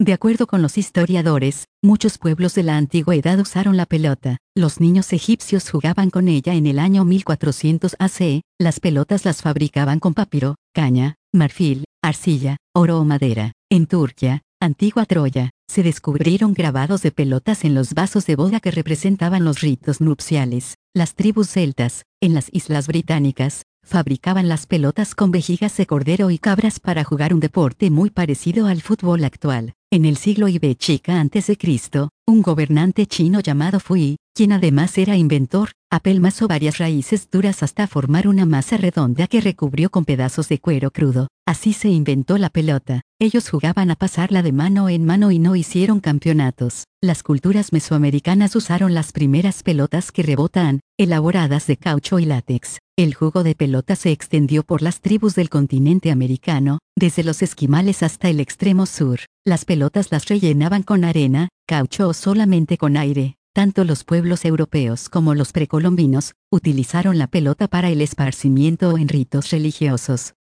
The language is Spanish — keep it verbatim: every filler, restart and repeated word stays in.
De acuerdo con los historiadores, muchos pueblos de la antigüedad usaron la pelota. Los niños egipcios jugaban con ella en el año mil cuatrocientos A C. Las pelotas las fabricaban con papiro, caña, marfil, arcilla, oro o madera. En Turquía, antigua Troya, se descubrieron grabados de pelotas en los vasos de boda que representaban los ritos nupciales. Las tribus celtas, en las islas británicas, fabricaban las pelotas con vejigas de cordero y cabras para jugar un deporte muy parecido al fútbol actual. En el siglo I chica antes de Cristo, un gobernante chino llamado Fui, quien además era inventor, apelmazó varias raíces duras hasta formar una masa redonda que recubrió con pedazos de cuero crudo. Así se inventó la pelota. Ellos jugaban a pasarla de mano en mano y no hicieron campeonatos. Las culturas mesoamericanas usaron las primeras pelotas que rebotan, elaboradas de caucho y látex. El juego de pelota se extendió por las tribus del continente americano, desde los esquimales hasta el extremo sur. Las pelotas las rellenaban con arena, caucho o solamente con aire. Tanto los pueblos europeos como los precolombinos utilizaron la pelota para el esparcimiento o en ritos religiosos.